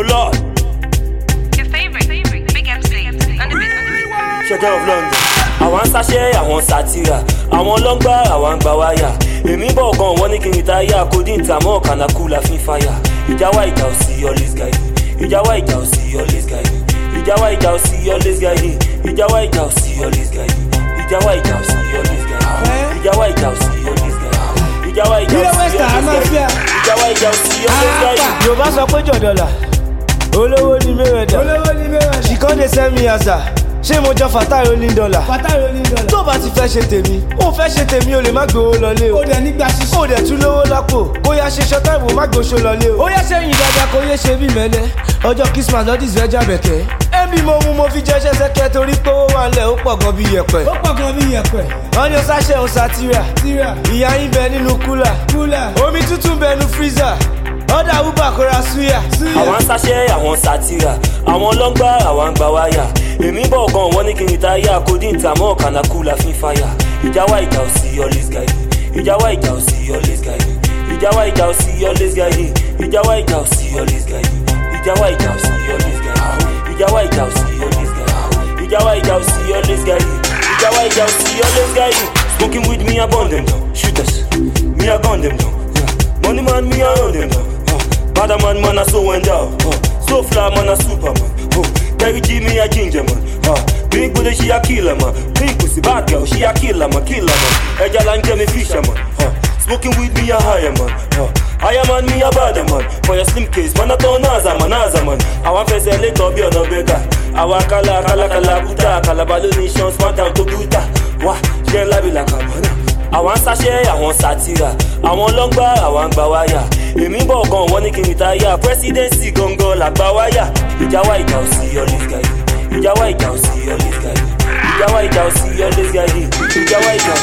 Lord. Your favorite, Big MC, Sugar of London. Àwọn sachet, àwọn satira, àwọn lọ́ngbà, àwọn gbà wáyà. Èmi bọ̀ gan wọ́n ní kí n retire, kódì ìtàmọ́ kànákù la fi ń fàyà. Ìjà wá ìjà ò sí always guide. Ìjà wá ìjà ò sí always guide. Ìjà wá ìjà ò sí always guide. Ìjà wá ìjà ò sí always guide. Ìjà wá ìjà ò sí always guide. Ìjà wá ìjà ò sí always guide. Ìjà wá ìjà ò sí always guide. Ìjà wá ìjà ò sí always guide. Yorùbá sọ pé jọ̀dọ̀là olówó ni mẹ́rẹ̀dà she come dey sell me asa ṣé mo jọ Fatai rolling dollar tó bá ti fẹ́ ṣe tèmi ó fẹ́ ṣe tèmi o lè má gbowó lọlé o ó dẹ̀ nígbà ṣíṣe ó dẹ̀ tún lówó lápò bóyá ṣe ṣọtá ìwò má gbóṣó lọlé o ó yẹ sẹ́yìn dáadáa kó yẹ ṣe bí mẹ́lẹ́ ọjọ́ Christmas lọ́dí ìzẹ́jà bẹ̀kẹ́ ẹ̀mí mo mú mo fi jẹ́ṣẹ́ sẹ́kẹ́ torí pé ó wà nílẹ̀ ó pọ̀ gan bí yẹ̀pẹ̀ wọ́n ní o sáṣẹ́ o sátírà ìyá yín bẹ nínú kúlà omi tútù bẹ nínú freezer ọ̀dà uber kò ra suya. Àwọn sachet, àwọn satira, àwọn lọ́ngbà, àwọn gbà wáyà. Èmi bọ̀ gan wọ́n ní kí n retire, kódì ìtàmọ́ kànákù la fi ń fàyà. Ìjà wá ìjà ò sí always guide. Ìjà wá ìjà ò sí always guide. Ìjà wá ìjà ò sí always guide. Ìjà wá ìjà ò sí always guide. Ìjà wá ìjà ò sí always guide. Ìjà wá ìjà ò sí always guide. Ìjà wá ìjà ò sí always guide. Ìjà wá ìjà ò sí always guide. Smoking with me, I burn them down. Shooters, me I gun them down. Money man, me I run them down. Bad man, I so endow. So fly, man, I Superman. Terry G, me a ginger man. Big booty, she a killer man. Pink pussy, bad girl, she a killer man. Eja line, me fisherman. Smoking with me a higher man. Higher man, me a bad man. For your slim case, man, I turn Naza man. I want to say later, be on a beggar. I want kala, buta, kala balonation, smart and to buta. Wah, she la be like a man. Àwọn sachet, àwọn satira, àwọn lọ́ngbà, àwọn gbà wáyà. Èmi bọ̀ gan wọ́n ní kí n retire, presidency gangan la gbà wáyà. Ìjà wá ìjà ò sí always guide. Ìjà wá ìjà ò sí always guide. Ìjà wá ìjà ò sí always guide. Ìjà wá ìjà ò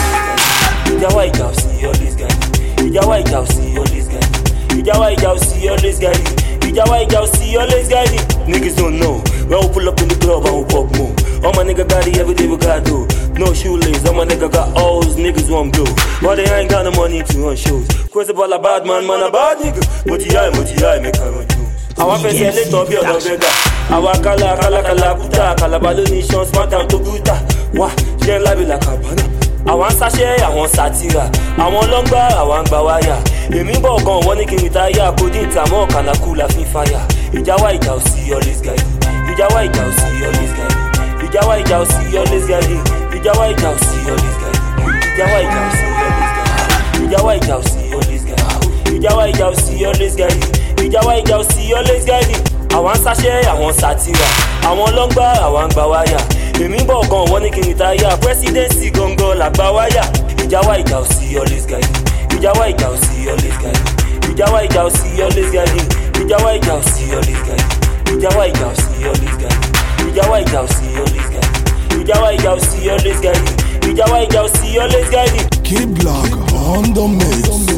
sí always guide. Ìjà wá ìjà ò sí always guide. Ìjà wá ìjà ò sí always guide. Ìjà wá ìjà ò sí always guide. Ìjà wá ìjà ò sí always guide. Niggas don't know when we pull up in the club and we pop more. All my nigga got it every day we got do. No shoelace, all my nigga got O's, niggas want blow. But they ain't got no money to run shows. Crazy about a bad man, a bad nigga. Moti make her run shows. I want to say little bit of the beggar. I want kala, buta, kala balonation, smart and to buta. Wah, she ain't like a banana. Àwọn sachet, àwọn satira, àwọn lọ́ngbà, àwọn gbà wáyà. Èmi bọ̀ gan wọ́n ní kí n retire, kódì ìtàmọ́ kànákù la fi ń fàyà. Ìjà wá ìjà ò sí always guide. Ìjà wá ìjà ò sí always guide. Ìjà wá ìjà ò sí always guide. Ìjà wá ìjà ò sí always guide. Ìjà wá ìjà ò sí always guide. Ìjà wá ìjà ò sí always guide. Ìjà wá ìjà ò sí always guide. Ìjà wá ìjà ò sí always guide. Àwọn sachet, àwọn satira, àwọn lọ́ngbà, àwọn gbà wáyà. Èmi bọ̀ gan wọ́n ní kí n retire, presidency gangan la gbà wáyà. Ìjà wá ìjà ò sí always guide. Ìjà wá ìjà ò sí always guide. Ìjà wá ìjà ò sí always guide. Ìjà wá ìjà ò sí always guide. Ìjà wá ìjà ò sí always guide. Ìjà wá ìjà ò sí always guide. Ìjà wá ìjà ò sí always guide. Ìjà wá ìjà ò sí always guide. Kid Block on the mix.